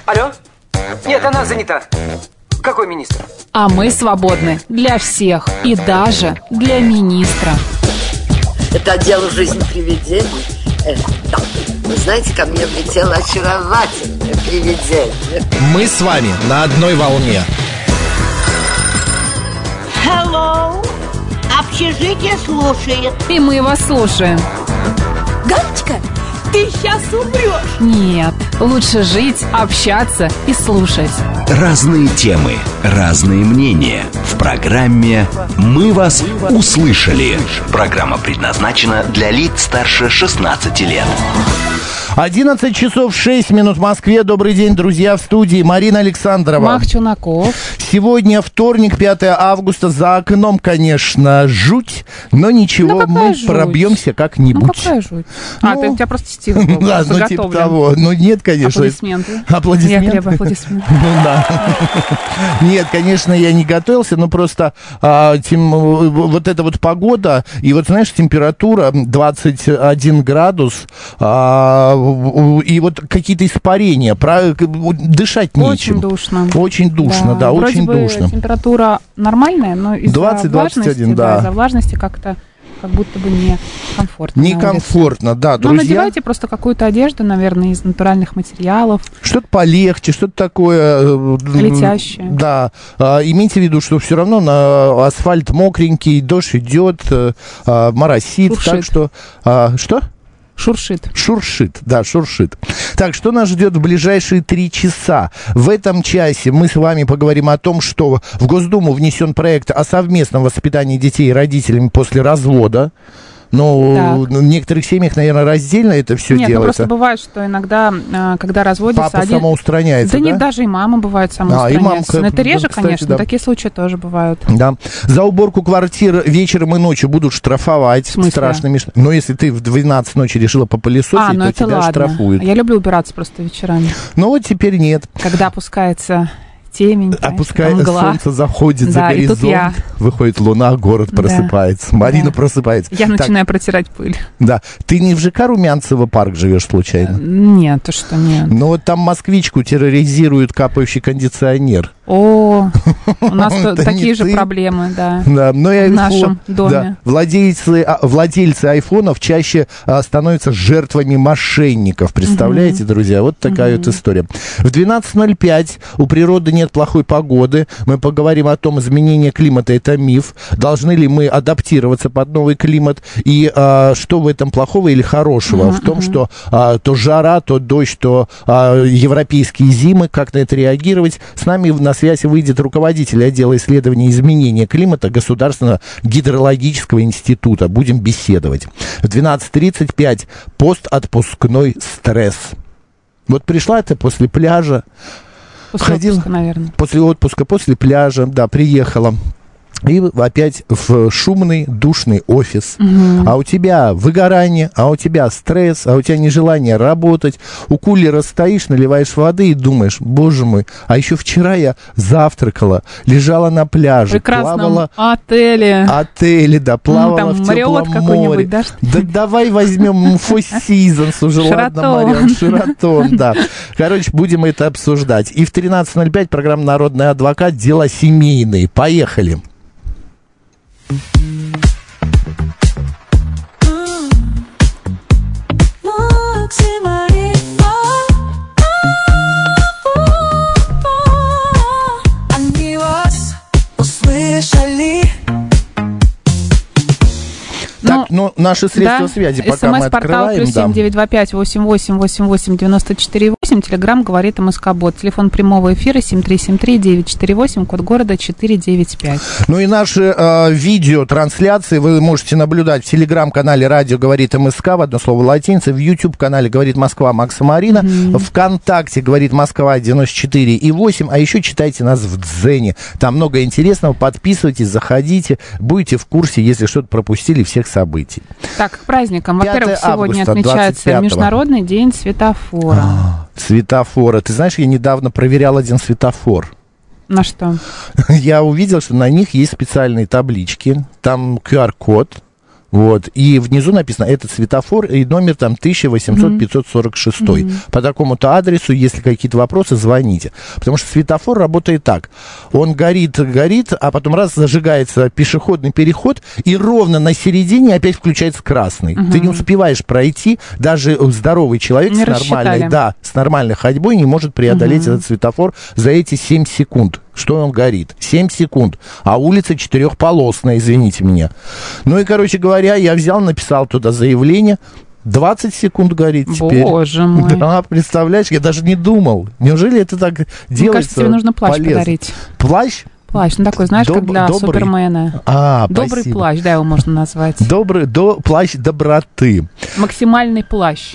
Алло? Нет, она занята. Какой министр? А мы свободны для всех и даже для министра. Это отдел «Жизнь привидений». Да. Вы знаете, ко мне влетело очаровательное привидение. Мы с вами на одной волне. Hello. Общежитие слушает. И мы вас слушаем. Галочка, ты сейчас умрешь. Нет, лучше жить, общаться и слушать. Разные темы, разные мнения. В программе «Мы вас услышали». Программа предназначена для лиц старше 16 лет. 11 часов 6 минут в Москве. Добрый день, друзья, в студии Марина Александрова. Мах Чунаков. Сегодня вторник, 5 августа. За окном, конечно, жуть, но ничего, мы жуть? Пробьемся как-нибудь. Ну, какая жуть? Ну, у тебя просто стих был. Да, ну типа того. Ну, нет, конечно. Аплодисменты. Аплодисменты? Я требую аплодисментов. Ну, да. Нет, конечно, я не готовился, но просто вот эта вот погода, и вот, знаешь, температура 21 градус, и вот какие-то испарения, дышать нечем. Очень душно. Очень душно, да, очень вроде душно. бы температура нормальная, но из-за 20-21, да. из-за влажности как-то как будто бы некомфортно. Некомфортно, да, друзья. Ну, надевайте просто какую-то одежду, наверное, из натуральных материалов. Что-то полегче, что-то такое... Летящее. Да. Имейте в виду, что все равно на асфальт мокренький, дождь идет, моросит. Шуршит. Так что... Что? Шуршит. Шуршит, да, шуршит. Так, что нас ждет в ближайшие 3 часа? В этом часе мы с вами поговорим о том, что в Госдуму внесен проект о совместном воспитании детей родителями после развода. Ну, в некоторых семьях, наверное, раздельно это все делается. Нет, просто бывает, что иногда, когда разводятся... Папа самоустраняется, да? Да нет, даже и мама бывает самоустраняется. Но это реже, кстати, конечно, да. такие случаи тоже бывают. Да. За уборку квартир вечером и ночью будут штрафовать. В смысле? Страшными. Но если ты в 12 ночи решила попылесосить, то тебя штрафуют. Я люблю убираться просто вечерами. Ну вот теперь нет. Когда опускается... темень, солнце заходит за горизонт, выходит луна, город просыпается, Марина просыпается. Я начинаю протирать пыль. Да. Ты не в ЖК Румянцево парк живешь случайно? Нет, ты что, нет. Ну вот там москвичку терроризирует капающий кондиционер. О, у нас такие же проблемы, да, в нашем доме. Владельцы айфонов чаще становятся жертвами мошенников. Представляете, друзья? Вот такая вот история. В 12:05 у природы нет плохой погоды. Мы поговорим о том, изменение климата — это миф. Должны ли мы адаптироваться под новый климат? И что в этом плохого или хорошего? В том, что то жара, то дождь, то европейские зимы. Как на это реагировать? С нами на связи выйдет руководитель отдела исследований изменения климата Государственного гидрологического института. Будем беседовать. В 12:35 постотпускной стресс. Вот пришла ты после пляжа. После отпуска, наверное. После отпуска, после пляжа, да, приехала. И опять в шумный, душный офис. А у тебя выгорание, а у тебя стресс, а у тебя нежелание работать. У кулера стоишь, наливаешь воды и думаешь: боже мой, а еще вчера я завтракала, лежала на пляже, в прекрасном плавала... отеле, да, плавала в теплом море. Да, давай возьмем Four Seasons уже, ладно, Мария, Шератон, да. Короче, будем это обсуждать. И в 13:05 программа «Народный адвокат. Дела семейные». Поехали. Они вас услышали. Так, ну, наши средства связи пока мы открываем. СМС-портал +7 925 88 88 94 8. Телеграм говорит МСК-бот. Телефон прямого эфира 7373-948, код города 495. Ну и наши видеотрансляции вы можете наблюдать в телеграм-канале «Радио говорит МСК», в одно слово латиница, в YouTube-канале «Говорит Москва» Макса Марина, ВКонтакте «Говорит Москва» 94,8, а еще читайте нас в Дзене. Там много интересного. Подписывайтесь, заходите, будете в курсе, если что-то пропустили, всех событий. Так, к праздникам. Во-первых, сегодня августа, отмечается 25-го. Международный день светофора. Светофора. Ты знаешь, я недавно проверял один светофор. На что? Я увидел, что на них есть специальные таблички. Там QR-код. Вот, и внизу написано, этот светофор и номер там 1800-546. По такому-то адресу, если какие-то вопросы, звоните. Потому что светофор работает так. Он горит, а потом раз зажигается пешеходный переход, и ровно на середине опять включается красный. Ты не успеваешь пройти, даже здоровый человек с нормальной ходьбой не может преодолеть этот светофор за эти 7 секунд. Что он горит? 7 секунд. А улица 4-полосная, извините меня. Ну и, короче говоря, я взял, написал туда заявление. 20 секунд горит теперь. Боже мой. Да, представляешь, я даже не думал. Неужели это так делается? Мне кажется, тебе нужно плащ подарить. Плащ? Плащ, ну такой, знаешь, как для Супермена. Добрый спасибо. Плащ, да, его можно назвать. Плащ доброты. Максимальный плащ.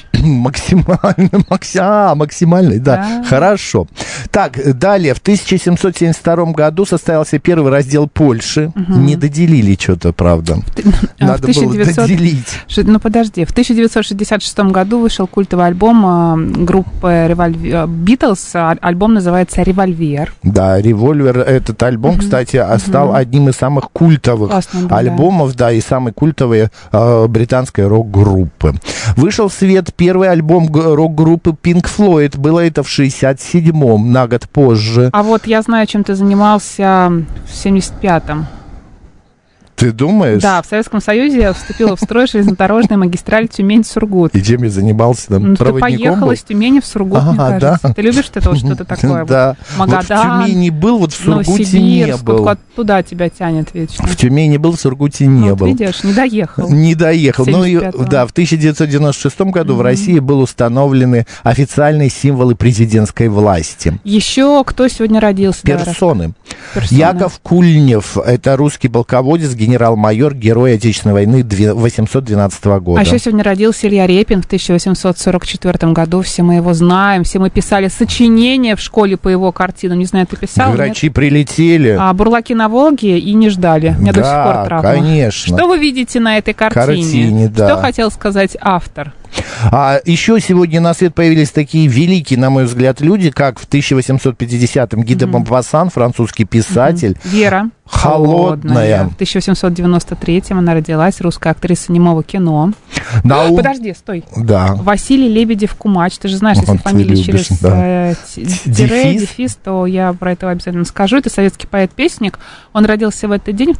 Максимальный, да. Хорошо. Так, далее, в 1772 году состоялся первый раздел Польши. Не доделили что-то, правда. Надо было доделить. Ну, подожди. В 1966 году вышел культовый альбом группы Битлз. Альбом называется «Револьвер». Да, «Револьвер», этот альбом, кстати, стал одним из самых культовых альбомов, да, и самой культовой британской рок-группы. Вышел в свет первый альбом рок-группы Pink Floyd. Было это в 67-м, на год позже. А вот я знаю, чем ты занимался в 75-м. Ты думаешь? Да, в Советском Союзе вступила в строй железнодорожная магистраль Тюмень-Сургут. И чем я занимался там? Ты поехал из Тюмени в Сургут, мне кажется. Да? Ты любишь что-то такое? Да. Магадан, в Тюмени был, вот в Сургуте не был. Туда тебя тянет вечно. В Тюмени был, в Сургуте не был. Видишь, не доехал. Не доехал. Ну и да, в 1996 году в России были установлены официальные символы президентской власти. Еще кто сегодня родился? Персоны. Яков Кульнев, это русский полководец, генерал-майор, герой Отечественной войны 812 года. А еще сегодня родился Илья Репин в 1844 году. Все мы его знаем, все мы писали сочинения в школе по его картинам. Не знаю, ты писал? Грачи прилетели. Бурлаки на Волге и не ждали. Меня до сих пор травма. Конечно. Что вы видите на этой картине? Да. Что хотел сказать автор? Еще сегодня на свет появились такие великие, на мой взгляд, люди, как в 1850-м Ги де Мопассан, французский писатель. Вера Холодная. В 1893-м она родилась, русская актриса немого кино. Подожди, стой. Да. Василий Лебедев-Кумач. Ты же знаешь, если фамилия через дефис, то я про это обязательно скажу. Это советский поэт-песник. Он родился в этот день в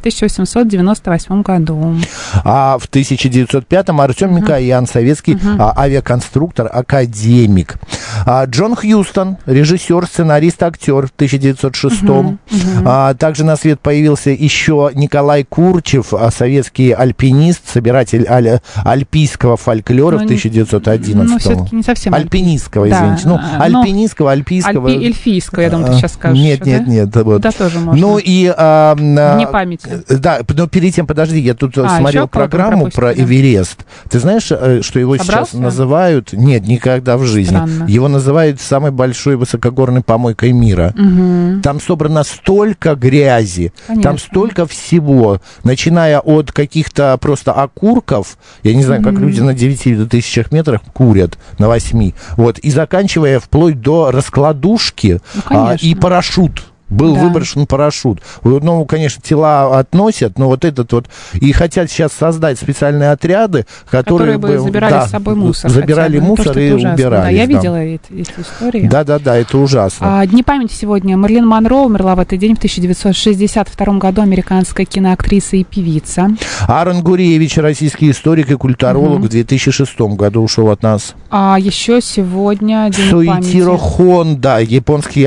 1898 году. А в 1905-м Артем Микоян, советский авиаконструктор, академик. Джон Хьюстон, режиссер, сценарист, актер в 1906-м. Также на свет появился еще Николай Курчев, советский альпинист, собиратель альпийского фольклора в 1911-м. Ну, все-таки не совсем альпинистского, извините. Да, альпинистского, альпийского. Эльфийского, я думаю, ты сейчас скажешь. Нет. Вот. Да, тоже можно. Ну и... Вне памяти. Да, но перед тем, подожди, я тут смотрел программу про Эверест. Ты знаешь, что его сейчас называют... Нет, никогда в жизни. Странно. Его называют самой большой высокогорной помойкой мира. Там собрано столько грязи, там столько всего, начиная от каких-то просто окурков, я не знаю, как люди на 9 тысячах метрах курят, на 8, вот, и заканчивая вплоть до раскладушки и парашют. Был выброшен парашют. Ну, конечно, тела относят, но вот этот вот... И хотят сейчас создать специальные отряды, которые бы забирали с собой мусор. Забирали мусор и убирали. Да, я видела эти истории. Да, это ужасно. Дни памяти сегодня. Мерлин Монро умерла в этот день в 1962 году. Американская киноактриса и певица. Аарон Гуревич, российский историк и культуролог, в 2006 году ушел от нас. А еще сегодня день памяти. Суэтиро Хонда, японский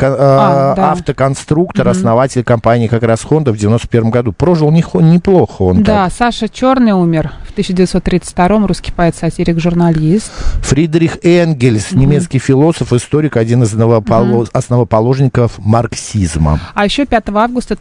автоконструктор, основатель компании как раз Honda в 91 году. Прожил неплохо он. Да, так. Саша Черный умер в 1932-м, русский поэт, сатирик, журналист. Фридрих Энгельс, немецкий философ, историк, один из основоположников марксизма. А еще 5 августа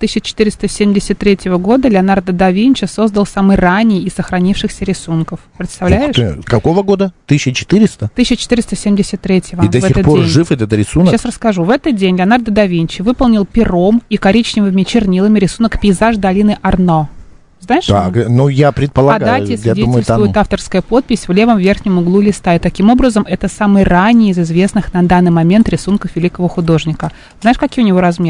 1473 года Леонардо да Винчи создал самый ранний из сохранившихся рисунков. Представляешь? Какого года? 1400? 1473-го. И до сих пор жив этот рисунок? Сейчас расскажу. В этот день Леонардо да Винчи выполнил пером и коричневыми чернилами рисунок «Пейзаж долины Арно». Знаешь? Так, ну я предполагаю. О дате свидетельствует авторская подпись в левом верхнем углу листа. И таким образом это самый ранний из известных на данный момент рисунков великого художника. Знаешь, какие у него размеры?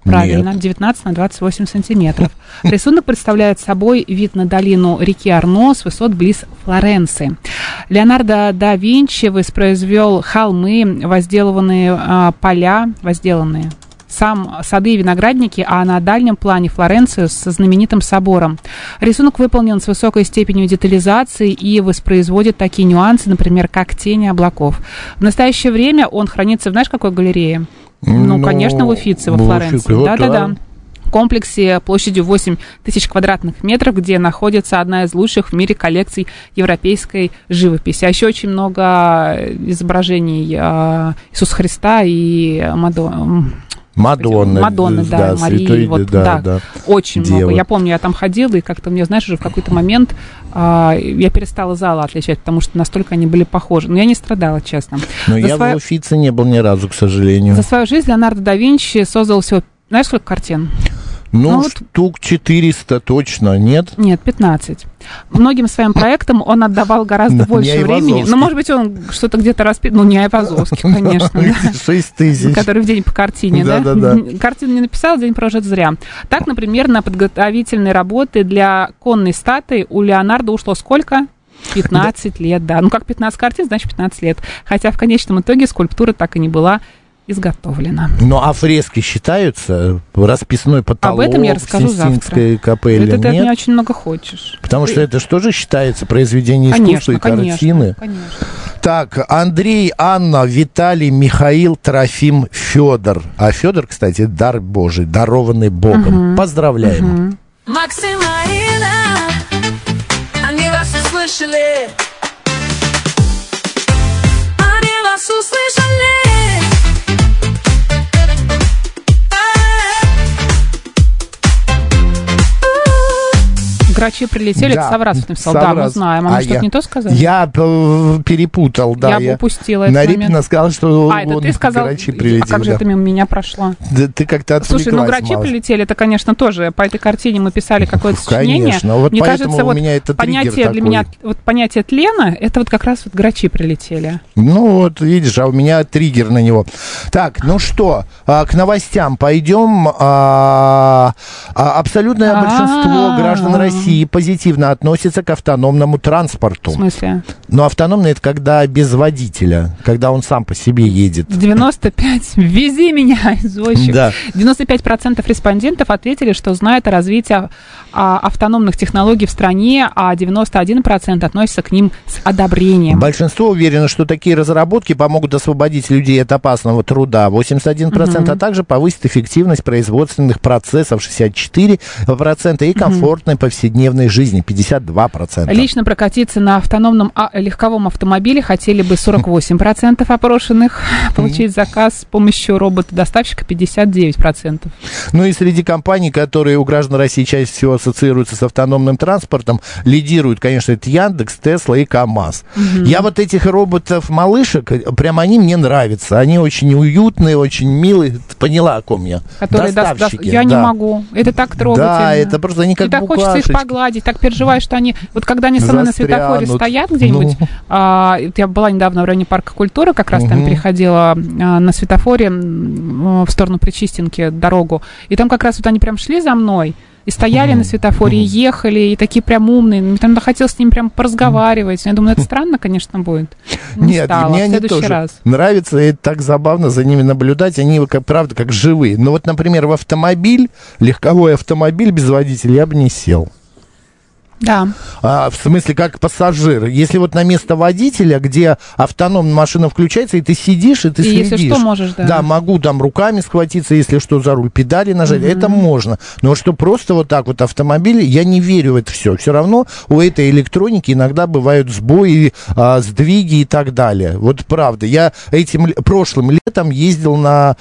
Правильно, 19 на 28 сантиметров. Рисунок представляет собой вид на долину реки Арно с высот близ Флоренции. Леонардо да Винчи воспроизвел холмы, возделанные поля, сады и виноградники, а на дальнем плане Флоренцию со знаменитым собором. Рисунок выполнен с высокой степенью детализации и воспроизводит такие нюансы, например, как тени облаков. В настоящее время он хранится, знаешь, в какой галерее? Конечно, в Уффици, во Флоренции. Да-да-да. В комплексе площадью 8 тысяч квадратных метров, где находится одна из лучших в мире коллекций европейской живописи. А еще очень много изображений Иисуса Христа и Мадонны, да, Марии, вот, да, очень Дева. Много. Я помню, я там ходила, и как-то мне, знаешь, уже в какой-то момент я перестала залы отличать, потому что настолько они были похожи. Но я не страдала, честно. Но я в Уффици не был ни разу, к сожалению. За свою жизнь Леонардо да Винчи создал всего, знаешь, сколько картин? Ну, штук 400 точно, нет? Нет, 15. Многим своим проектам он отдавал гораздо больше времени. Ну, может быть, он что-то где-то расписал. Ну, не Айвазовский, конечно. 6 тысяч. Который в день по картине, да? Картину не написал, день прожит зря. Так, например, на подготовительные работы для конной статуи у Леонардо ушло сколько? 15 лет, да. Ну, как 15 картин, значит, 15 лет. Хотя в конечном итоге скульптура так и не была изготовлена. Ну, а фрески считаются? Расписной потолок? Об этом я расскажу завтра. Капелле? Это ты от меня очень много хочешь. Потому что это же тоже считается произведение искусства и картины. Конечно. Так, Андрей, Анна, Виталий, Михаил, Трофим, Федор. А Федор, кстати, дар Божий, дарованный Богом. Поздравляем. Максим, Марина, они вас услышали. Они вас услышали. Грачи прилетели, это Саврасов написал. Да, мы знаем. А мы что-то не то сказали? Я перепутал, да. Я бы упустила этот момент. Нарипина сказал, что это ты сказал, Грачи прилетели. А как же это мимо меня прошло? Да, ты как-то отвлеклась. Слушай, Грачи прилетели, это, конечно, тоже. По этой картине мы писали какое-то сочинение. Конечно, вот мне поэтому кажется, у меня это понятие для меня, вот понятие тлена, это вот как раз вот Грачи прилетели. Ну, вот видишь, а у меня триггер на него. Так, ну что, к новостям пойдем. Абсолютное большинство граждан России позитивно относится к автономному транспорту. В смысле? Но автономный — это когда без водителя, когда он сам по себе едет. 95, вези меня, извозчик. Да. 95% респондентов ответили, что знают о развитии автономных технологий в стране, а 91% относятся к ним с одобрением. Большинство уверено, что такие разработки помогут освободить людей от опасного труда, 81%, а также повысить эффективность производственных процессов, 64%, и комфортной повседневной жизни, 52%. Лично прокатиться на автономном легковом автомобиле хотели бы 48% опрошенных, получить заказ с помощью робота-доставщика 59%. Ну и среди компаний, которые у граждан России чаще всего ассоциируются с автономным транспортом, лидируют, конечно, это Яндекс, Тесла и КамАЗ. Я вот этих роботов-малышек, прям они мне нравятся. Они очень уютные, очень милые. Ты поняла, о ком я? Которые доставщики. Я не могу. Это так трогательно. Да, это просто они как букашечки. Так хочется их погладить, так переживаешь, что они... Вот когда они со мной на светофоре стоят где-нибудь... Я была недавно в районе парка культуры, как раз там переходила на светофоре в сторону Причистенки дорогу. И там как раз вот они прям шли за мной, и стояли на светофоре, и ехали, и такие прям умные. Мне там хотелось с ними прям поразговаривать. Я думаю, это странно, конечно, будет. Нет, мне они тоже нравятся, и это так забавно за ними наблюдать. Они, правда, как живые. Но вот, например, в автомобиль, легковой автомобиль без водителя я бы не сел. Да. В смысле, как пассажир. Если вот на место водителя, где автономная машина включается, и ты сидишь, и ты следишь. Если что, можешь, да. Да, могу там руками схватиться, если что, за руль, педали нажать, это можно. Но что просто вот так вот автомобили, я не верю в это все. Все равно у этой электроники иногда бывают сбои, сдвиги и так далее. Вот правда. Я прошлым летом ездил на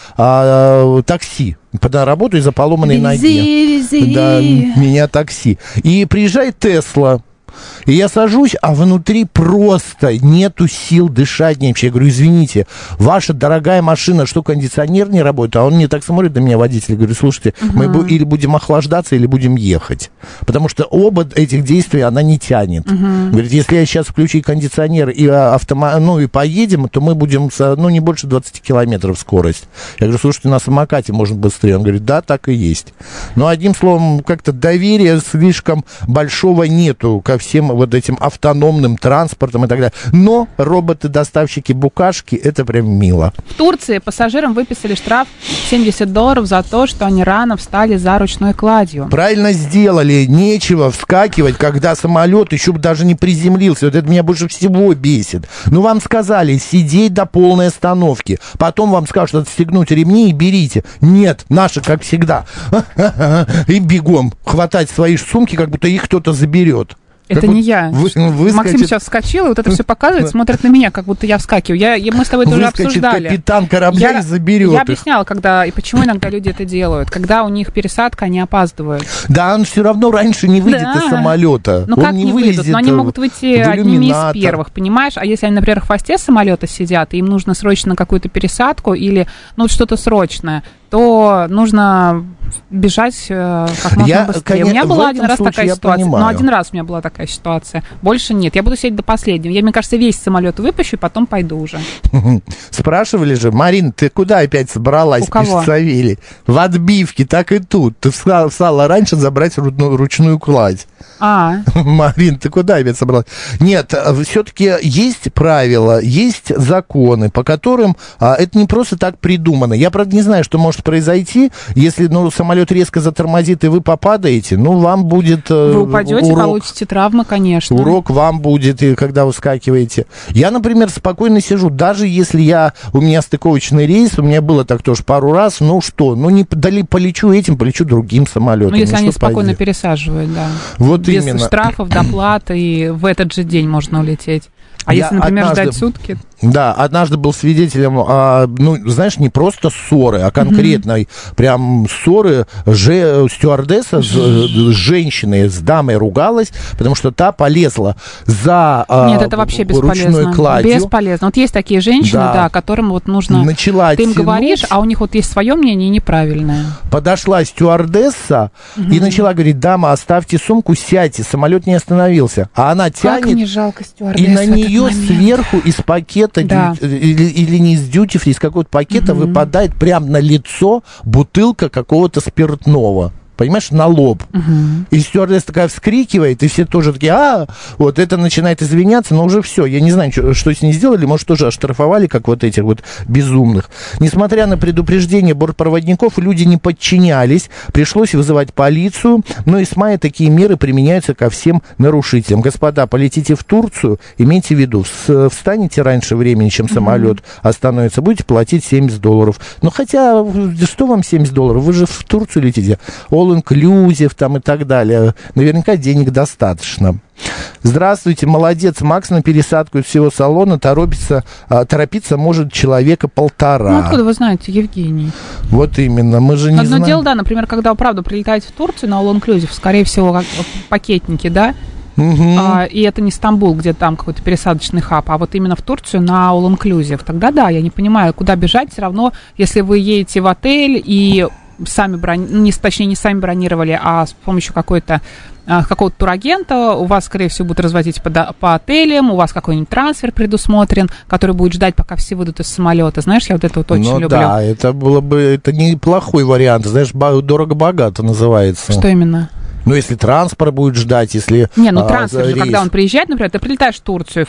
такси. На работу из-за поломанной ноги. Вези. Да, меня такси. И приезжает Тесла. И я сажусь, а внутри просто нету сил дышать вообще. Я говорю, извините, ваша дорогая машина, что кондиционер не работает? А он мне так смотрит на меня, водитель, я говорю, слушайте, мы или будем охлаждаться, или будем ехать. Потому что оба этих действий она не тянет. Говорит, если я сейчас включу кондиционер и и поедем, то мы будем, не больше 20 километров скорость. Я говорю, слушайте, на самокате можно быстрее. Он говорит, да, так и есть. Но одним словом, как-то доверия слишком большого нету ко всем вот этим автономным транспортам и так далее. Но роботы-доставщики букашки, это прям мило. В Турции пассажирам выписали штраф $70 за то, что они рано встали за ручной кладью. Правильно сделали. Нечего вскакивать, когда самолет еще даже не приземлился. Вот это меня больше всего бесит. Ну, вам сказали сидеть до полной остановки. Потом вам скажут отстегнуть ремни и берите. Нет, наши, как всегда. И бегом хватать свои сумки, как будто их кто-то заберет. Это не я. Максим сейчас вскочил, и вот это все показывает, смотрит на меня, как будто я вскакиваю. Мы с тобой это уже обсуждали. Капитан корабля и заберет Я объясняла, когда и почему иногда люди это делают. Когда у них пересадка, они опаздывают. Да, он все равно раньше не выйдет из самолета. Ну, как не выйдут? Но они могут выйти одними из первых, понимаешь? А если они, например, в хвосте самолета сидят, и им нужно срочно какую-то пересадку или что-то срочное, то нужно бежать как можно быстрее. У меня была один раз такая ситуация. Но один раз у меня была такая ситуация. Больше нет. Я буду сидеть до последнего. Я, мне кажется, весь самолет выпущу, и потом пойду уже. Спрашивали же, Марин, ты куда опять собралась? У кого? Пишет Савелий. В отбивке, так и тут. Ты встала раньше забрать ручную кладь. Марин, ты куда опять собралась? Нет, все-таки есть правила, есть законы, по которым это не просто так придумано. Я, правда, не знаю, что может произойти, если самолет резко затормозит, и вы попадаете, вам будет вы упадете, урок, получите травмы, конечно. Урок вам будет, и когда вы скакиваете. Я, например, спокойно сижу, даже если у меня стыковочный рейс, у меня было так тоже пару раз, не полечу этим, полечу другим самолетом. Если они спокойно пересаживают, да. Вот без именно. Штрафов, доплаты, и в этот же день можно улететь. Если, например, ждать сутки? Да, однажды был свидетелем, знаешь, не просто ссоры, а конкретной прям ссоры. Стюардесса с женщиной, с дамой ругалась, потому что та полезла за Нет, это вообще ручной кладью. Бесполезно. Вот есть такие женщины, которым нужно... Начала ты им говоришь, а у них есть свое мнение неправильное. Подошла стюардесса и начала говорить, дама, оставьте сумку, сядьте, самолет не остановился. А она тянет... Как мне жалко стюардессу. И на нее сверху из пакета, или не из дьюти-фри, из какого-то пакета выпадает прямо на лицо бутылка какого-то спиртного. Понимаешь, на лоб. И стюардесса такая вскрикивает, и все тоже такие, вот это начинает извиняться, но уже все. Я не знаю, что с ней сделали, может, тоже оштрафовали, как вот этих вот безумных. Несмотря на предупреждение бортпроводников, люди не подчинялись, пришлось вызывать полицию, но и с мая такие меры применяются ко всем нарушителям. Господа, полетите в Турцию, имейте в виду, встанете раньше времени, чем самолет остановится, будете платить $70. Ну, хотя, что вам $70? Вы же в Турцию летите. All-inclusive там и так далее. Наверняка денег достаточно. Здравствуйте, молодец, Макс, на пересадку из всего салона торопиться может человека 1,5. Ну, откуда вы знаете, Евгений? Вот именно, мы же не знаем. Одно дело, да, например, когда вы, правда, прилетаете в Турцию на all-inclusive, скорее всего, как пакетники, да? И это не Стамбул, где там какой-то пересадочный хаб, а вот именно в Турцию на all-inclusive. Тогда да, я не понимаю, куда бежать, все равно, если вы едете в отель и сами не сами бронировали, а с помощью какого-то турагента, у вас, скорее всего, будут развозить по отелям, у вас какой-нибудь трансфер предусмотрен, который будет ждать, пока все выйдут из самолета. Знаешь, я вот это вот очень люблю. Да, это было бы, это неплохой вариант, знаешь, дорого-богато называется. Что именно? Если транспорт будет ждать, если... трансфер же, когда он приезжает, например, ты прилетаешь в Турцию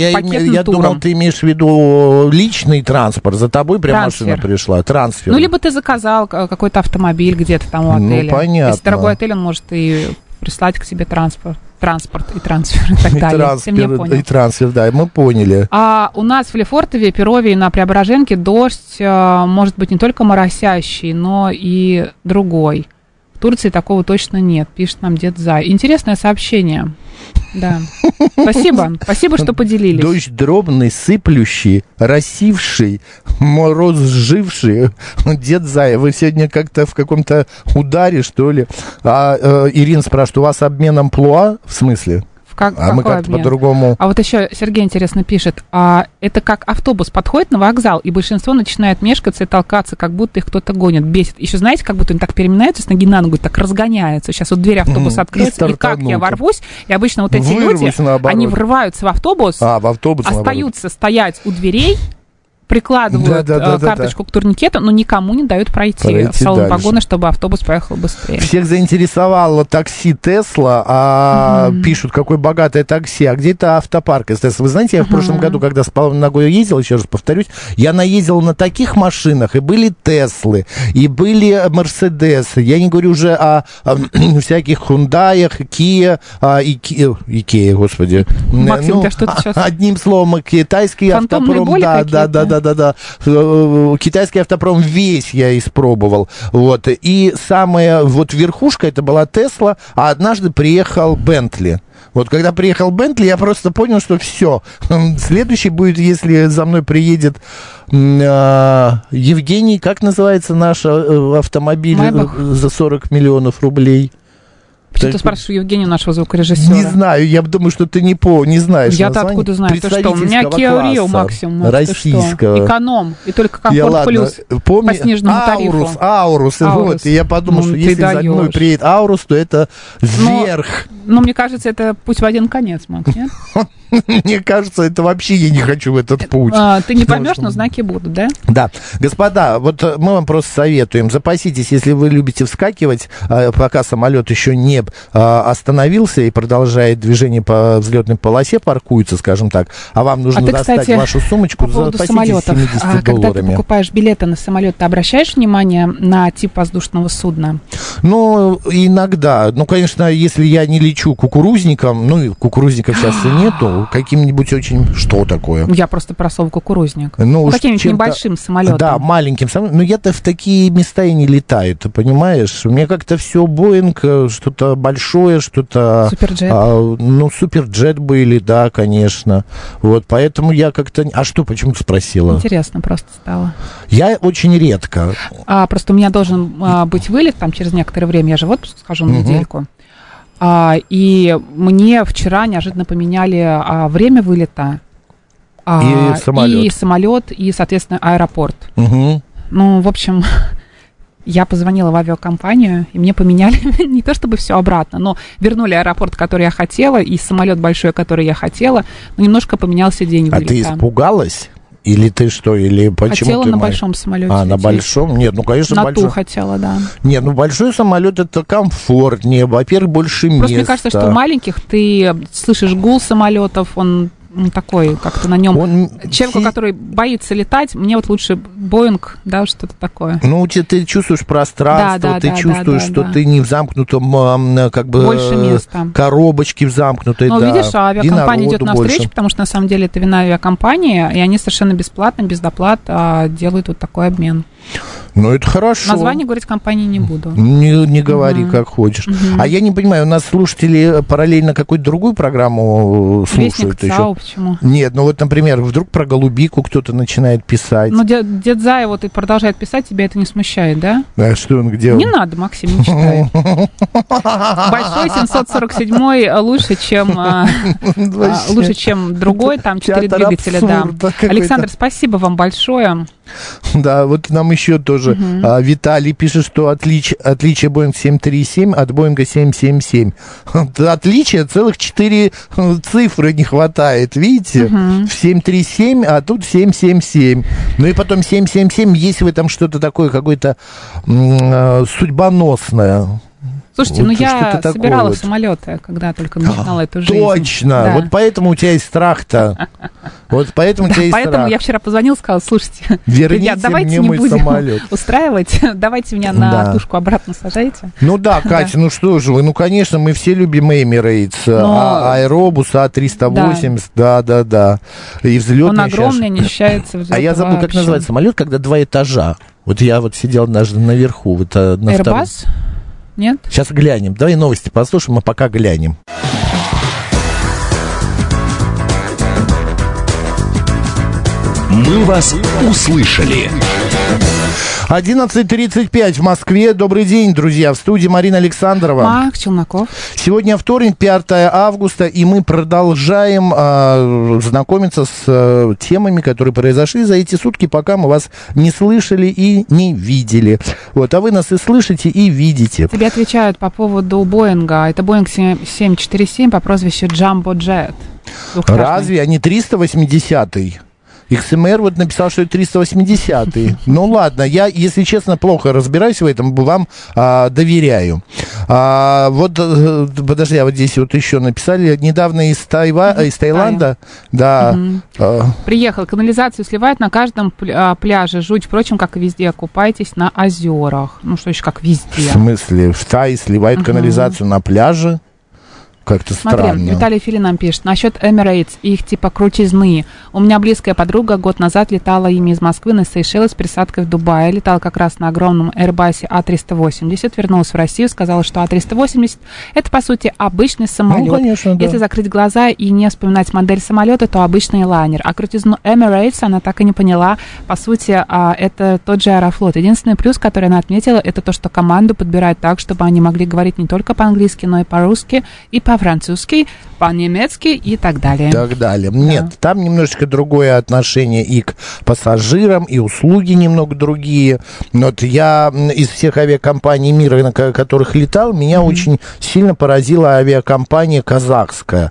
я думал, ты имеешь в виду личный транспорт, за тобой прям машина пришла, трансфер. Либо ты заказал какой-то автомобиль где-то там у отеля. Понятно. Если дорогой отель, он может и прислать к себе транспорт и трансфер и так далее. И трансфер, да, мы поняли. А у нас в Лефортове, Перове и на Преображенке дождь может быть не только моросящий, но и другой. В Турции такого точно нет, пишет нам дед Зай. Интересное сообщение. Да. Спасибо, что поделились. Дождь дробный, сыплющий, росивший, мороз сживший. Дед Зай, вы сегодня как-то в каком-то ударе, что ли? Ирина спрашивает, у вас обмен амплуа? В смысле? мы как-то по-другому... А вот еще Сергей интересно пишет, это как автобус подходит на вокзал, и большинство начинает мешкаться и толкаться, как будто их кто-то гонит, бесит. Еще знаете, как будто они так переминаются с ноги на ногу, так разгоняются. Сейчас вот дверь автобуса откроется, и как я ворвусь, и обычно вот эти люди, они врываются в автобус, остаются стоять у дверей, прикладывают карточку к турникету, но никому не дают пройти в салон вагона, чтобы автобус поехал быстрее. Всех заинтересовало такси Тесла, пишут, какое богатое такси, а где-то автопарк из Тесла. Вы знаете, я в прошлом году, когда с половиной ногой ездил, еще раз повторюсь, я наездил на таких машинах, и были Теслы, и были Мерседесы, я не говорю уже о всяких Хундаях, Kia, Икея, господи. Максим, ты что-то сейчас... Одним словом, китайский автопром, да. Китайский автопром весь я испробовал. Вот. И самая вот верхушка, это была Тесла, а однажды приехал Бентли. Вот когда приехал Бентли, я просто понял, что все. Следующий будет, если за мной приедет Евгений, как называется наш автомобиль за 40 миллионов рублей? Почему ты спрашиваешь Евгению, нашего звукорежиссера? Не знаю, я думаю, что ты не знаешь. Я-то откуда знаю? Ты что, у меня Kia Rio максимум. Российского. Эконом. И только комфорт плюс по сниженному тарифу. Аурус. Вот, и я подумал, что если за мной приедет Аурус, то это вверх. Но мне кажется, это путь в один конец, Макс, нет? Мне кажется, это вообще я не хочу в этот путь. Ты не поймешь, но знаки будут, да? Да. Господа, вот мы вам просто советуем, запаситесь, если вы любите вскакивать, пока самолет еще не остановился и продолжает движение по взлетной полосе, паркуется, скажем так, а вам нужно достать вашу сумочку, по поводу запаситесь самолетов. 70 Когда долларами. ты покупаешь билеты на самолет, ты обращаешь внимание на тип воздушного судна? Ну, иногда. Ну, конечно, если я не лечу кукурузником, ну, кукурузников сейчас и нету, каким-нибудь очень... Что такое? Я просто про слово кукурузник. Ну, каким-нибудь небольшим самолетом. Да, маленьким самолетом. Но я-то в такие места и не летаю, ты понимаешь? У меня как-то все Боинг, что-то большое, что-то... Суперджет. Суперджет были, да, конечно. Вот, поэтому я как-то... А что, почему ты спросила? Интересно просто стало. Я очень редко. Просто у меня должен быть вылет там через некоторое время. Я же в отпуск схожу на недельку. И мне вчера неожиданно поменяли время вылета. И самолет, и, соответственно, аэропорт. Ну, в общем, я позвонила в авиакомпанию, и мне поменяли не то чтобы все обратно, но вернули аэропорт, который я хотела, и самолет большой, который я хотела, но немножко поменялся день вылета. А ты испугалась? Или ты что, или почему хотела ты на большом самолете. на большом? Нет, ну, конечно, на большой. ту хотела, да. Нет, ну, большой самолет это комфортнее, во-первых, больше места. Просто мне кажется, что в маленьких ты слышишь гул самолетов, он такой, как-то на нем. Человеку, который боится летать, мне вот лучше Боинг, да, что-то такое. Ну, ты чувствуешь пространство, ты чувствуешь, что ты не в замкнутом, как бы... Больше места. Коробочки в замкнутой, но, да. Видишь, авиакомпания идет навстречу, потому что, на самом деле, это вина авиакомпании, и они совершенно бесплатно, без доплат делают вот такой обмен. Ну, это хорошо. Название говорить компании не буду. Не говори, как хочешь. А я не понимаю, у нас слушатели параллельно какую-то другую программу слушают еще? ЦАО, почему? Нет, ну вот, например, вдруг про голубику кто-то начинает писать. Ну, дед Зая вот и продолжает писать, тебя это не смущает, да? А что он, где он? Не надо, Максим, не читай. Большой 747-й лучше, чем другой, там 4 двигателя, да. Александр, спасибо вам большое. Да, вот нам еще тоже Виталий пишет, что отличие Boeing 737 от Boeing 777. Отличие целых 4 цифры не хватает, видите? В 737, а тут 777. Ну и потом 777, есть в этом что-то такое, какое-то судьбоносное. Слушайте, вот, я собирала самолеты, когда только начинала эту жизнь. Точно! Да. Вот поэтому у тебя есть страх-то. Вот поэтому у тебя есть страх. Поэтому я вчера позвонила, сказала, слушайте, верните давайте мне не будем самолет устраивать, давайте меня на тушку обратно сажайте. Ну да, Катя, ну что же вы, ну конечно, мы все любим Emirates, Аэробус, А380, да. И взлетный. Он огромный, не ощущается взлет. А я забыл, как называется самолет, когда 2 этажа. Вот я вот сидел даже наверху. Вот, на Airbus? Нет? Сейчас глянем. Давай новости послушаем, а пока глянем. Мы вас услышали. 11:35 в Москве. Добрый день, друзья. В студии Марина Александрова. Марк Челноков. Сегодня вторник, 5 августа, и мы продолжаем знакомиться с темами, которые произошли за эти сутки, пока мы вас не слышали и не видели. Вот, а вы нас и слышите, и видите. Тебе отвечают по поводу Боинга. Это Боинг 747 по прозвищу Jumbo Jet. Разве? Они 380-й. XMR вот написал, что это 380-й. Ну ладно, я, если честно, плохо разбираюсь в этом, вам доверяю. Вот, подожди, а вот здесь вот еще написали, недавно из Таиланда, да. Приехал, канализацию сливают на каждом пляже, жуть, впрочем, как и везде, купайтесь на озерах. Ну, что еще как везде. В смысле, в Тае сливают канализацию на пляже? Как-то странно. Смотри, Виталий Фили нам пишет. Насчет Emirates и их типа крутизны. У меня близкая подруга год назад летала ими из Москвы на Сейшелы с пересадкой в Дубае. Летала как раз на огромном Airbus A380. Вернулась в Россию, сказала, что A380 это, по сути, обычный самолет. Ну, конечно, да. Если закрыть глаза и не вспоминать модель самолета, то обычный лайнер. А крутизну Emirates она так и не поняла. По сути, это тот же Аэрофлот. Единственный плюс, который она отметила, это то, что команду подбирают так, чтобы они могли говорить не только по-английски, но и по-русски, и по-французски, по-немецки и так далее. Так далее. Да. Нет, там немножечко другое отношение и к пассажирам, и услуги немного другие. Вот я из всех авиакомпаний мира, на которых летал, меня очень сильно поразила авиакомпания казахская.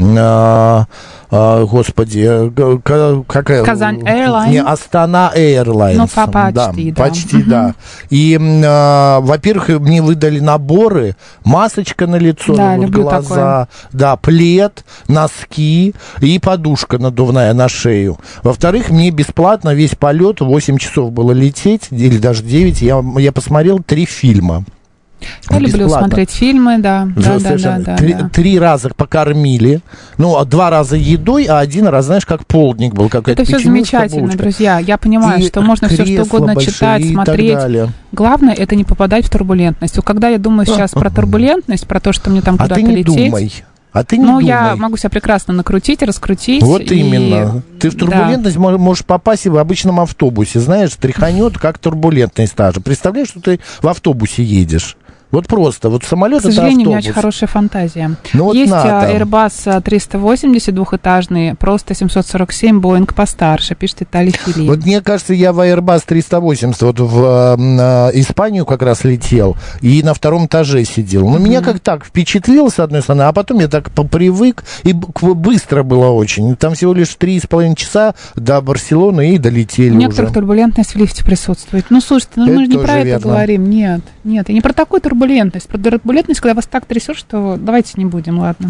Господи, какая? Казань Airlines. Не, Астана Airlines. Ну, почти, да. Почти, да. И, во-первых, мне выдали наборы, масочка на лицо, да, вот глаза, такое. Да, плед, носки и подушка надувная на шею. Во-вторых, мне бесплатно весь полет, 8 часов было лететь, или даже 9, я посмотрел 3 фильма. Я люблю смотреть фильмы, да. Три раза покормили. Ну, 2 раза едой, а 1 раз, знаешь, как полдник был. Это все замечательно, булочка. Друзья. Я понимаю, что можно все что угодно читать, смотреть. Главное, это не попадать в турбулентность. Когда я думаю сейчас про турбулентность, про то, что мне там куда-то лететь... ты не думай. Я могу себя прекрасно накрутить, раскрутить. Вот именно. Ты в турбулентность можешь попасть и в обычном автобусе. Знаешь, тряханет, как турбулентность та же. Представляешь, что ты в автобусе едешь? Вот просто, вот самолет это автобус. К сожалению, у меня очень хорошая фантазия. Ну, вот есть Airbus 380 двухэтажный, просто 747, Boeing постарше, пишет Виталий Фили. Вот мне кажется, я в Airbus 380 вот в Испанию как раз летел и на 2-м этаже сидел. Но меня как так впечатлило, с одной стороны, а потом я так попривык, и быстро было очень. Там всего лишь 3,5 часа до Барселоны и долетели уже. У некоторых турбулентность в лифте присутствует. Ну, слушайте, мы же не про это говорим. Нет, и не про такую турбулентность. Про турбулентность, когда вас так трясет, что давайте не будем, ладно.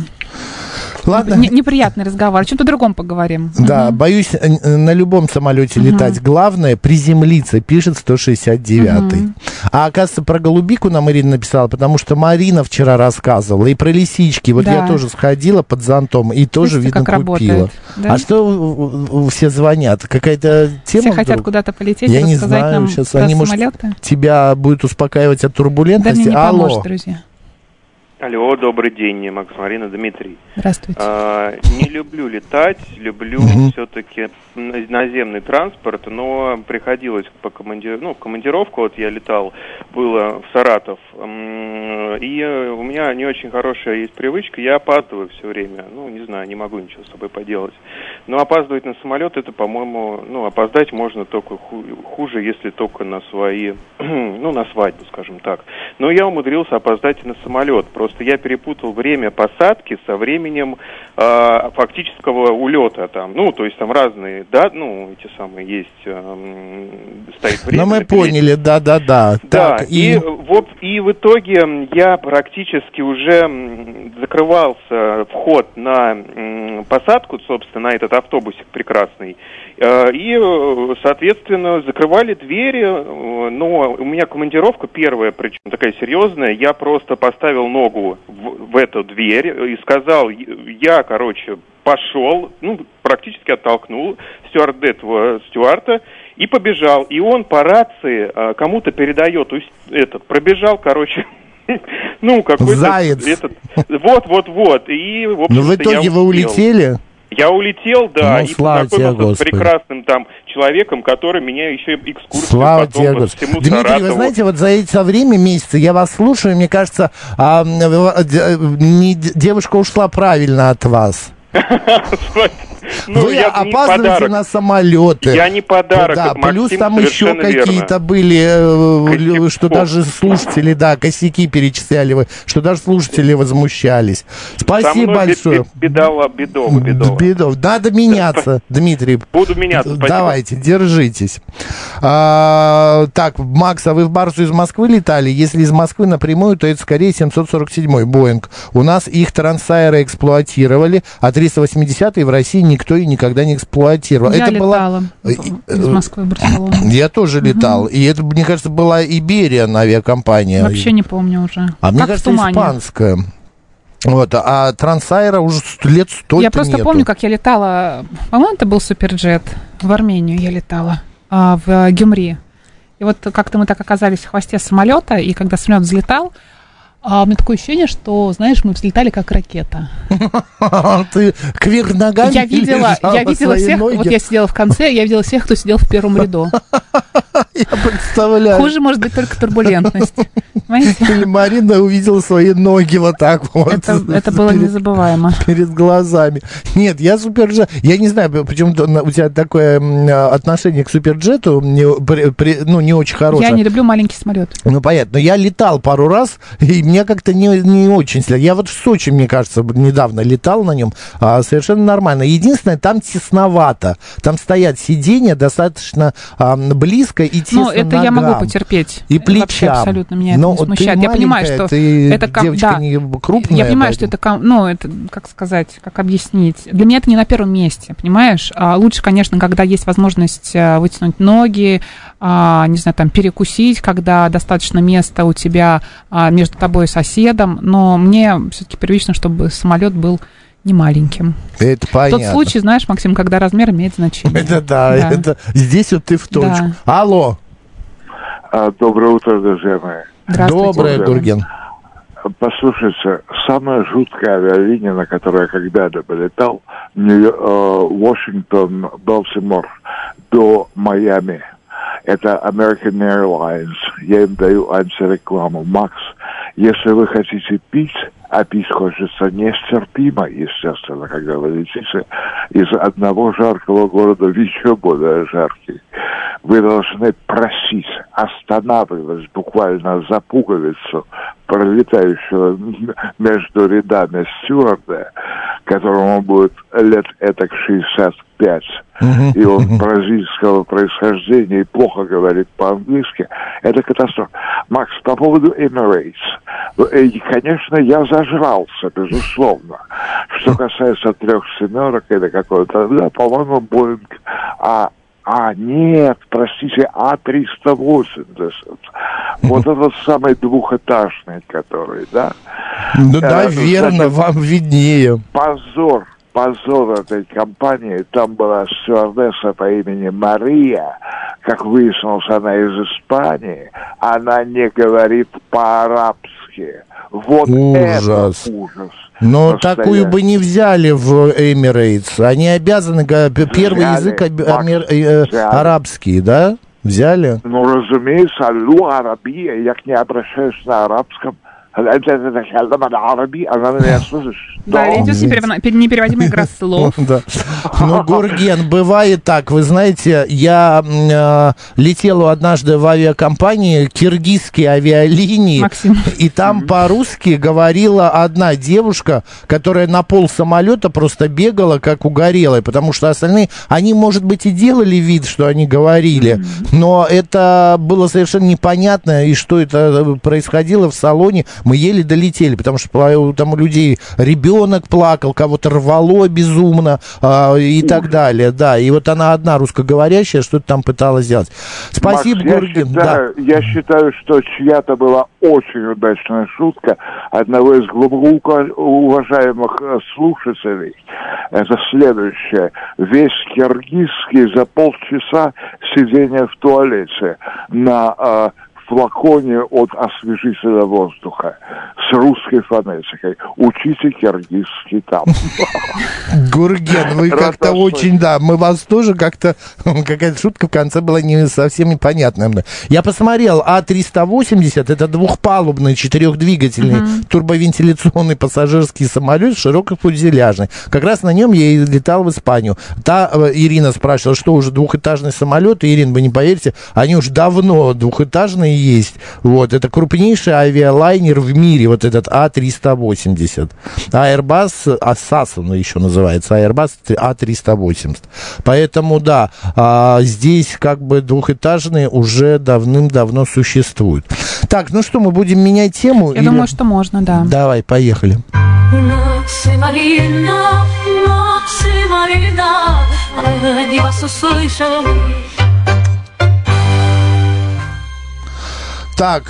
Неприятный разговор. О чем-то другом поговорим. Да, боюсь на любом самолете летать. Главное приземлиться, пишет 169-й. А оказывается, про голубику нам Ирина написала, потому что Марина вчера рассказывала, и про лисички. Вот я тоже сходила под зонтом и тоже, видно, купила. Да? А что все звонят? Какая-то тема? Все хотят куда-то полететь, я не знаю, нам сейчас про они, самолеты. Может, тебя будут успокаивать от турбулентности? Да, мне не поможет, друзья. Алло, добрый день, Макс, Марина, Дмитрий. Здравствуйте. Не люблю летать, люблю все-таки наземный транспорт, но приходилось в командировку, вот я летал, было в Саратов, и у меня не очень хорошая есть привычка, я опаздываю все время, не знаю, не могу ничего с собой поделать. Но опаздывать на самолет, это, по-моему, опоздать можно только хуже, если только на свои, на свадьбу, скажем так. Но я умудрился опоздать и на самолет, просто я перепутал время посадки со временем фактического улета там, то есть там разные, да, эти самые есть, стоит время. Ну, мы поняли, да. Да, так, и в итоге я практически уже закрывался вход на посадку, собственно, на этот автобусик прекрасный, и, соответственно, закрывали двери, но у меня командировка первая, причем такая серьезная, я просто поставил ногу в эту дверь и сказал, я, пошел, практически оттолкнул стюарда и побежал. И он по рации кому-то передает, пробежал, какой-то... Заяц. Вот. И, в общем-то, в итоге вы улетели? Я улетел, да, и познакомился с прекрасным там человеком, который меня еще экскурсию Слава потом тебе, по Господи. всему Дмитрий, Саратову. вы знаете, вот за это время, месяца, я вас слушаю, мне кажется, девушка ушла правильно от вас. Вы опаздываете на самолеты. Я не подарок, да, Максим, плюс там еще какие-то были, что даже слушатели, да, косяки перечисляли вы, что даже слушатели возмущались. Спасибо большое. Бедова. Надо меняться, Дмитрий. Буду меняться, спасибо. Давайте, держитесь. Так, Макс, а вы в Барсу из Москвы летали? Если из Москвы напрямую, то это скорее 747-й Боинг. У нас их трансайры эксплуатировали, а 380-й в России никто и никогда не эксплуатировал. Я это летала из Москвы в Барселону. Я тоже летал. И это, мне кажется, была Ибериан авиакомпания. Вообще не помню уже. А мне кажется, испанская. Вот, а Трансайра уже лет столько Я просто нету. помню, как я летала, по-моему, это был Суперджет, в Армению я летала, в Гюмри. И вот как-то мы так оказались в хвосте самолета, и когда самолет взлетал, у меня такое ощущение, что, знаешь, мы взлетали как ракета. Ты кверх ногами Я видела всех, вот я сидела в конце, я видела всех, кто сидел в первом ряду. Я представляю. Хуже может быть только турбулентность. Или Марина увидела свои ноги вот так вот. Это было незабываемо. Перед глазами. Нет, я суперджет. Я не знаю, почему у тебя такое отношение к суперджету не очень хорошее. Я не люблю маленький самолет. Ну, понятно. Но я летал пару раз, и мне как-то не очень сильно. Я вот в Сочи, мне кажется, недавно летал на нем, совершенно нормально. Единственное, там тесновато. Там стоят сиденья достаточно близко и тесно. Ну, это я могу потерпеть. И плечам. Вообще абсолютно меня это не смущает. Я понимаю, что это девочка не крупная. Я понимаю, что это, это, как сказать, как объяснить. Для меня это не на первом месте, понимаешь? Лучше, конечно, когда есть возможность вытянуть ноги, не знаю, там, перекусить, когда достаточно места у тебя между тобой и соседом, но мне все-таки первично, чтобы самолет был не маленьким. Это понятно. Тот случай, знаешь, Максим, когда размер имеет значение. Это да. Это здесь вот ты в точку. Да. Алло. Доброе утро, друзья мои. Доброе, Гурген. Послушайте, самая жуткая авиалиния, на которой я когда-либо летал, Вашингтон, Балтимор до Майами. Это American Airlines. Я им даю антирекламу. Макс, если вы хотите пить, а пить хочется нестерпимо, естественно, когда вы летите из одного жаркого города в еще более жаркий, вы должны просить, останавливаясь буквально за пуговицу пролетающего между рядами стюарда, которому будет лет этак 65, и он бразильского происхождения и плохо говорит по-английски, это катастрофа. Макс, по поводу Emirates. Конечно, я зажрался, безусловно. Что касается 3 семерок или какой-то, да, по-моему, Боинг нет, простите, А380. Вот этот самый двухэтажный, который, да? Ну, наверное, вам виднее. Позор этой компании. Там была стюардесса по имени Мария. Как выяснилось, она из Испании. Она не говорит по-арабски. Вот ужас. Это ужас. Но такую бы не взяли в Emirates. Они обязаны, первый язык арабский, да? Взяли? Ну, разумеется, алло, арабия, я к ней обращаюсь на арабском. Она меня слышит? Да, идет непереводимая игра слов. Ну, Гурген, бывает так. Вы знаете, я летел однажды в авиакомпании, киргизские авиалинии, Максим. И там по-русски говорила одна девушка, которая на пол самолета просто бегала, как угорелая, потому что остальные, они, может быть, и делали вид, что они говорили, но это было совершенно непонятно, и что это происходило в салоне. Мы еле долетели, потому что там у людей ребенок плакал, кого-то рвало безумно и так далее. Да, и вот она одна русскоговорящая что-то там пыталась сделать. Спасибо, Макс, Гурген. Я считаю, что чья-то была очень удачная шутка одного из глубоко уважаемых слушателей. Это следующее. Весь киргизский за полчаса сидения в туалете на флаконе от освежителя воздуха. с русской фонетикой. Учите киргизский там. Гурген, вы как-то очень, да, мы вас тоже как-то, какая-то шутка в конце была не совсем непонятная. Я посмотрел, А380, это двухпалубный, четырехдвигательный турбовентиляционный пассажирский самолет, широкофюзеляжный. Как раз на нем я и летал в Испанию. Ирина спрашивала, что уже двухэтажный самолет, и, Ирина, вы не поверите, они уже давно двухэтажные есть. Вот, это крупнейший авиалайнер в мире, вот этот А380. Airbus, SAS он еще называется, Airbus А380. Поэтому, да, здесь как бы двухэтажные уже давным-давно существуют. Так, ну что, мы будем менять тему? Я думаю, что можно, да. Давай, поехали. Так,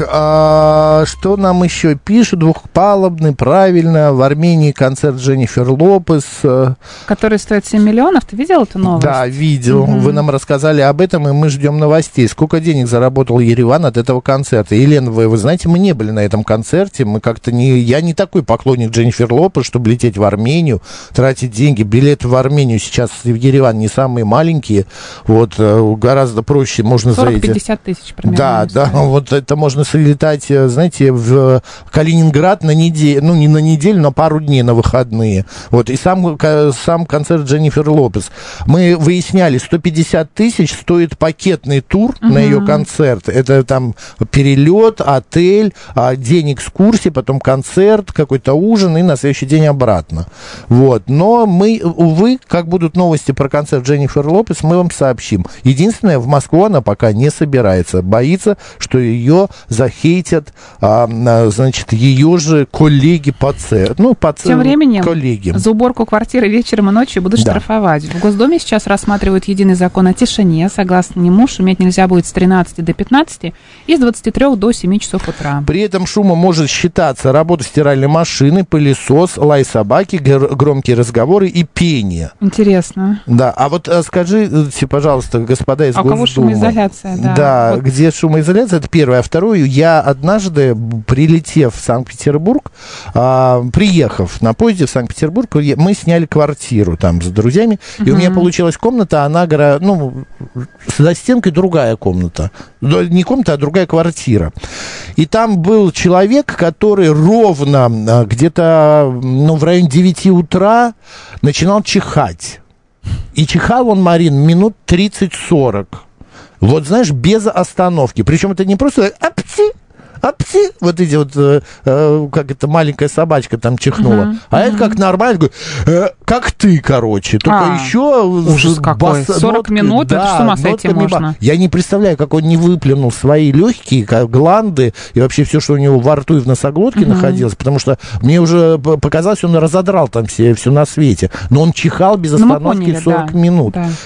что нам еще пишут? Двухпалубный, правильно. В Армении концерт Дженнифер Лопес. Который стоит 7 миллионов. Ты видел эту новость? Да, видел. Вы нам рассказали об этом, и мы ждем новостей. Сколько денег заработал Ереван от этого концерта? Елена, вы знаете, мы не были на этом концерте. Мы как-то не... Я не такой поклонник Дженнифер Лопес, чтобы лететь в Армению, тратить деньги. Билеты в Армению сейчас в Ереван не самые маленькие. Вот, гораздо проще можно 40-50 тысяч примерно. Да, да, вот это можно слетать, знаете, в Калининград на неделю, ну, не на неделю, но пару дней на выходные. Вот, и сам концерт Дженнифер Лопес. Мы выясняли, 150 тысяч стоит пакетный тур на ее концерт. Это там перелет, отель, день экскурсии, потом концерт, какой-то ужин и на следующий день обратно. Вот, но мы, увы, как будут новости про концерт Дженнифер Лопес, мы вам сообщим. Единственное, в Москву она пока не собирается. Боится, что ее захейтят, значит, ее же коллеги по ЦЕ. Ну, по ЦЕ, тем временем коллеги. За уборку квартиры вечером и ночью будут штрафовать. В Госдуме сейчас рассматривают единый закон о тишине. Согласно нему, шуметь нельзя будет с 13 до 15 и с 23 до 7 часов утра. При этом шумом может считаться работа стиральной машины, пылесос, лай собаки, громкие разговоры и пение. Интересно. Да, а вот скажите, пожалуйста, господа из Госдумы. У кого шумоизоляция, да. Да, вот. Где шумоизоляция, это первое. А второе, я однажды, прилетев в Санкт-Петербург, приехав на поезде в Санкт-Петербург, мы сняли квартиру там с друзьями, и у меня получилась комната, она, ну, за стенкой другая комната. Не комната, а другая квартира. И там был человек, который ровно где-то, ну, в районе 9 утра начинал чихать. И чихал он, Марин, минут 30-40. Вот, знаешь, без остановки. Причем это не просто апти, вот эти вот, как это, маленькая собачка там чихнула. Это как нормально, как ты, короче. Только еще... Ужас какой. 40 минут, да, это с ума сойти можно. Я не представляю, как он не выплюнул свои легкие, как гланды, и вообще все, что у него во рту и в носоглотке находилось, потому что мне уже показалось, он разодрал там все на свете. Но он чихал без остановки 40 минут. Да.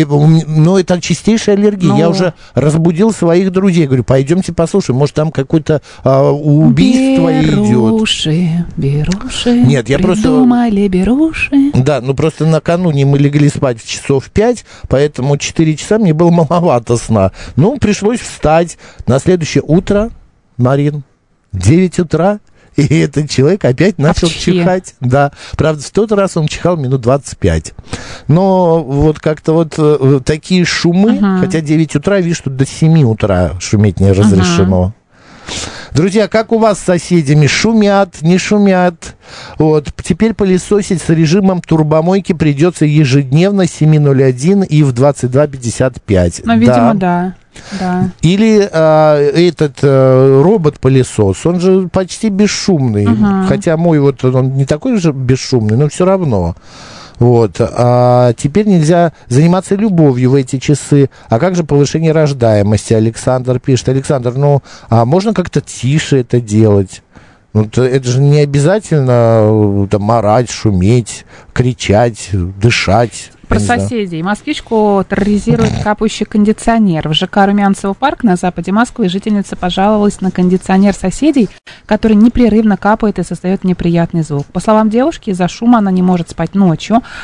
Но это чистейшая аллергия. Я уже разбудил своих друзей. Говорю, пойдемте послушаем, может, там какой-то убийство идет. Беруши, нет, я придумали беруши. Да, ну просто накануне мы легли спать в часов 5, поэтому 4 часа мне было маловато сна. Ну, пришлось встать на следующее утро, Марин, 9 утра, и этот человек опять начал чихать. Да, правда, в тот раз он чихал минут 25. Но вот как-то вот такие шумы, хотя 9 утра, видишь, что до 7 утра шуметь не разрешено. Друзья, как у вас с соседями? Шумят, не шумят? Вот. Теперь пылесосить с режимом турбомойки придется ежедневно с 7:01 и в 22:55. Ну, видимо, да. Или этот робот-пылесос, он же почти бесшумный. Хотя мой вот он не такой же бесшумный, но все равно. Вот. А теперь нельзя заниматься любовью в эти часы. А как же повышение рождаемости? Александр пишет. Александр, ну, а можно как-то тише это делать? Ну, это же не обязательно там орать, шуметь, кричать, дышать. Про соседей. Москвичку терроризирует капающий кондиционер. В ЖК Румянцево парк на западе Москвы жительница пожаловалась на кондиционер соседей, который непрерывно капает и создает неприятный звук. По словам девушки, из-за шума она не может спать ночью.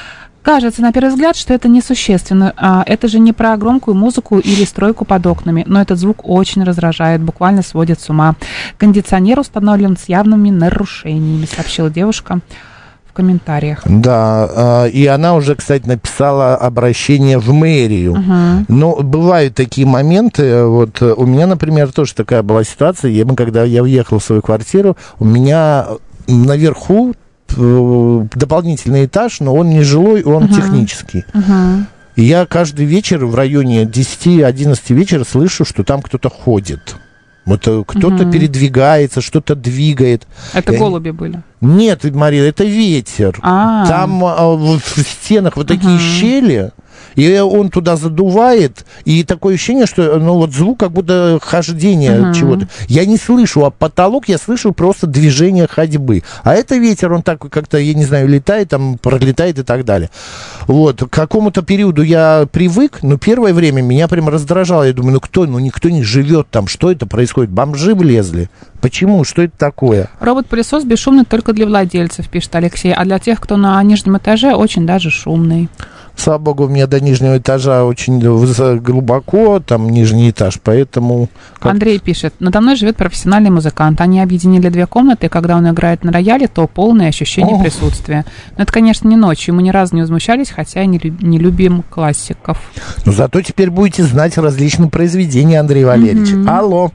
Кажется, на первый взгляд, что это несущественно. Это же не про громкую музыку или стройку под окнами, но этот звук очень раздражает, буквально сводит с ума. Кондиционер установлен с явными нарушениями, сообщила девушка в комментариях. Да, и она уже, кстати, написала обращение в мэрию. Но бывают такие моменты. Вот у меня, например, тоже такая была ситуация. Когда я уехал в свою квартиру, у меня наверху дополнительный этаж, но он не жилой, он технический. И я каждый вечер в районе 10-11 вечера слышу, что там кто-то ходит. Вот кто-то передвигается, что-то двигает. Это голуби были? Нет, Мария, это ветер. Там в стенах вот такие щели, и он туда задувает, и такое ощущение, что звук как будто хождение чего-то. Я не слышу, а потолок я слышу просто движение ходьбы. А это ветер, он так как-то, я не знаю, летает, там пролетает и так далее. Вот, к какому-то периоду я привык, но первое время меня прям раздражало. Я думаю, никто не живет там, что это происходит? Бомжи влезли? Почему? Что это такое? Робот-пылесос бесшумный только для владельцев, пишет Алексей, а для тех, кто на нижнем этаже, очень даже шумный. Слава богу, у меня до нижнего этажа очень глубоко, там нижний этаж, поэтому... Андрей пишет, надо мной живет профессиональный музыкант. Они объединили 2 комнаты, и когда он играет на рояле, то полное ощущение присутствия. Но это, конечно, не ночью, мы ни разу не возмущались, хотя и не любим классиков. Но зато теперь будете знать различные произведения, Андрей Валерьевич. Алло.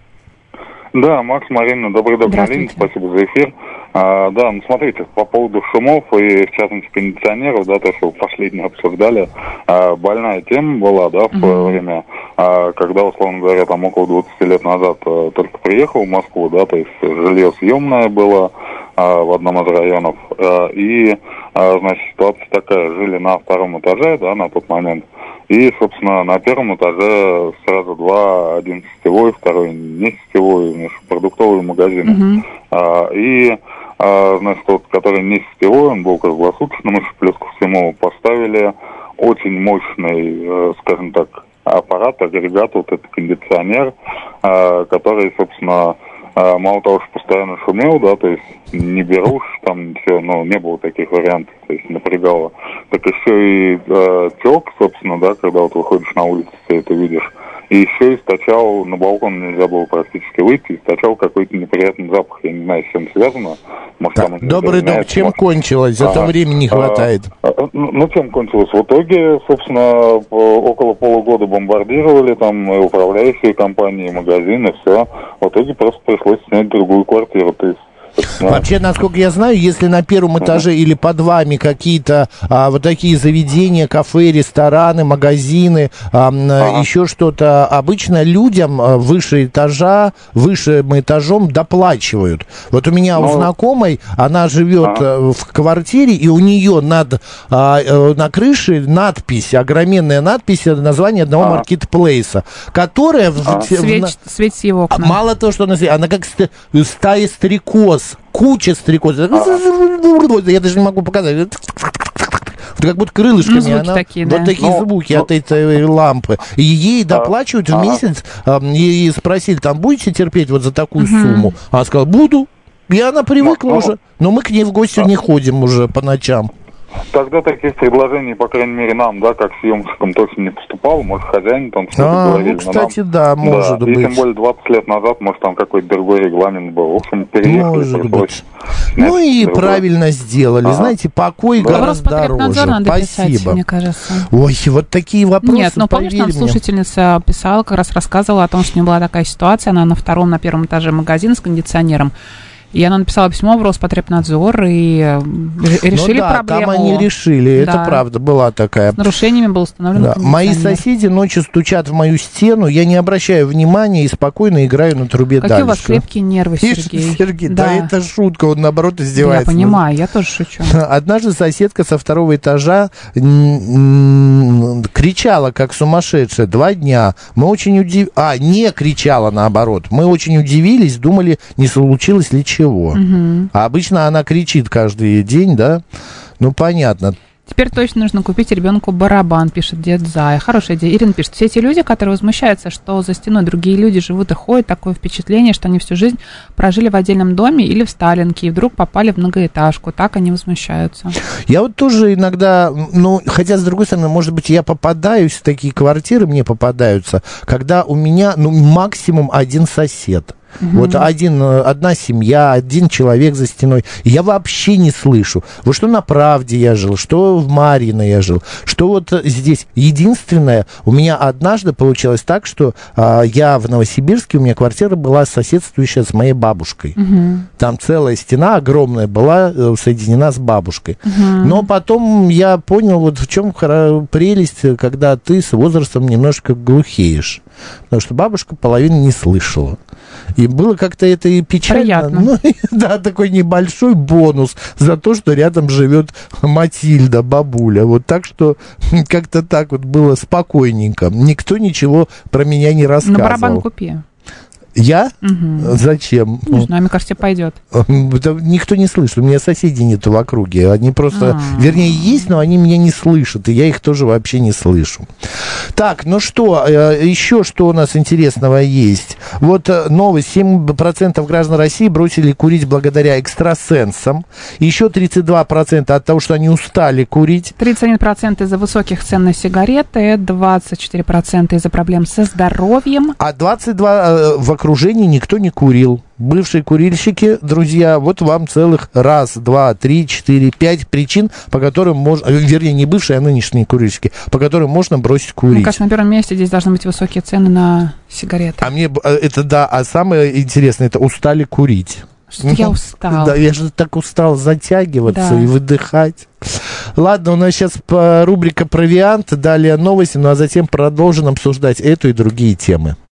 Да, Макс, Марина, добрый день, спасибо за эфир. Да, смотрите, по поводу шумов и, в частности, кондиционеров, да, то, что вы последнее обсуждали, больная тема была, да, в свое время, когда, условно говоря, там около 20 лет назад только приехал в Москву, да, то есть жилье съемное было в одном из районов, и, значит, ситуация такая, жили на 2-м этаже, да, на тот момент, и, собственно, на 1-м этаже сразу 2, один сетевой, второй не сетевой, продуктовые магазины. И, значит, тот, который не сетевой, он был круглосуточным, еще плюс ко всему поставили очень мощный, скажем так, аппарат, агрегат, вот этот кондиционер, который, собственно, мало того, что постоянно шумел, да, то есть не берушь, там все, не было таких вариантов, то есть напрягало. Так еще и тек, собственно, да, когда вот выходишь на улицу, ты это видишь. И еще источал, на балкон нельзя было практически выйти, источал какой-то неприятный запах. Я не знаю, с чем связано. Может, так, добрый дом, чем кончилось? Зато времени не хватает. Чем кончилось? В итоге, собственно, около полугода бомбардировали там и управляющие компании, и магазины, все. В итоге просто пришлось снять другую квартиру. То есть вообще, насколько я знаю, если на 1-м этаже или под вами какие-то вот такие заведения, кафе, рестораны, магазины, еще что-то, обычно людям выше этажом доплачивают. Вот у меня у знакомой, она живет в квартире, и у нее на крыше надпись, огроменная надпись, название одного маркетплейса, которая светит его окна. Мало того, что она как стая стрекоз. Куча стрекоз. Я даже не могу показать. Как будто крылышками. Звуки такие, да. Вот такие звуки от этой лампы. И ей доплачивают в месяц. И спросили, там, будете терпеть вот за такую сумму? Она сказала, буду. И она привыкла уже. Но мы к ней в гости не ходим уже по ночам. Тогда таких предложений, по крайней мере, нам, да, как съемщикам, точно не поступало. Может, хозяин там что-то говорил. Кстати, да, может быть. И тем более 20 лет назад, может, там какой-то другой регламент был. В общем, переехали, пришлось. Ну и правильно сделали. Знаете, покой гораздо дороже. Спасибо. Мне кажется. Ой, вот такие вопросы. Нет, помнишь, нам слушательница писала, как раз рассказывала о том, что у нее была такая ситуация. Она на 1-м этаже магазина с кондиционером. И она написала письмо в Роспотребнадзор, и решили проблему. Там они решили, это правда, была такая. С нарушениями был установлен кондиционер. Мои соседи ночью стучат в мою стену, я не обращаю внимания и спокойно играю на трубе дальше. Какие у вас крепкие нервы, Сергей. Сергей, да, это шутка, он наоборот издевается. Я понимаю, я тоже шучу. Однажды соседка со 2-го этажа кричала, как сумасшедшая, 2 дня. Мы очень удивились, не кричала наоборот. Мы очень удивились, думали, не случилось ли чего. А обычно она кричит каждый день, да? Ну, понятно. Теперь точно нужно купить ребенку барабан, пишет дед Зая. Хорошая идея. Ирина пишет, все эти люди, которые возмущаются, что за стеной другие люди живут и ходят, такое впечатление, что они всю жизнь прожили в отдельном доме или в Сталинке, и вдруг попали в многоэтажку. Так они возмущаются. Я вот тоже иногда, хотя, с другой стороны, может быть, я попадаюсь в такие квартиры, мне попадаются, когда у меня, максимум один сосед. Вот одна семья, один человек за стеной. И я вообще не слышу. Вот что на Правде я жил, что в Марьино я жил, что вот здесь. Единственное, у меня однажды получилось так, что я в Новосибирске, у меня квартира была соседствующая с моей бабушкой. Там целая стена огромная была соединена с бабушкой. Но потом я понял, вот в чем прелесть, когда ты с возрастом немножко глухеешь. Потому что бабушка половину не слышала. И было как-то это и печально. Приятно. Да, такой небольшой бонус за то, что рядом живет Матильда, бабуля. Вот так что как-то так вот было спокойненько. Никто ничего про меня не рассказывал. На барабан купи. Я? Зачем? Не знаю, мне кажется, пойдет. Никто не слышит. У меня соседей нету в округе. Они просто, вернее, есть, но они меня не слышат. И я их тоже вообще не слышу. Так, что, еще что у нас интересного есть? Вот новость. 7% граждан России бросили курить благодаря экстрасенсам. Еще 32% от того, что они устали курить. 31% из-за высоких цен на сигареты, 24% из-за проблем со здоровьем. А 22% в окружении никто не курил. Бывшие курильщики, друзья, вот вам целых 1, 2, 3, 4, 5 причин, по которым можно, вернее, не бывшие, а нынешние курильщики, по которым можно бросить курить. Мне кажется, на первом месте здесь должны быть высокие цены на сигареты. А мне это да, а самое интересное, это устали курить. Что я устал. Да, я же так устал затягиваться и выдыхать. Ладно, у нас сейчас рубрика «Провиант», далее новости, а затем продолжим обсуждать эту и другие темы.